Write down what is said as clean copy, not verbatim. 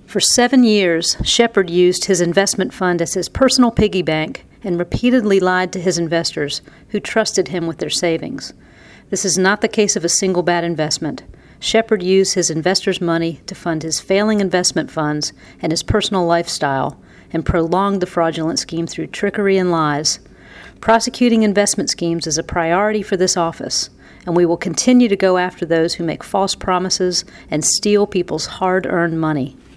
For 7 years, Shepard used his investment fund as his personal piggy bank and repeatedly lied to his investors, who trusted him with their savings. This is not the case of a single bad investment. Shepard used his investors' money to fund his failing investment funds and his personal lifestyle, and prolonged the fraudulent scheme through trickery and lies. Prosecuting investment schemes is a priority for this office, and we will continue to go after those who make false promises and steal people's hard-earned money.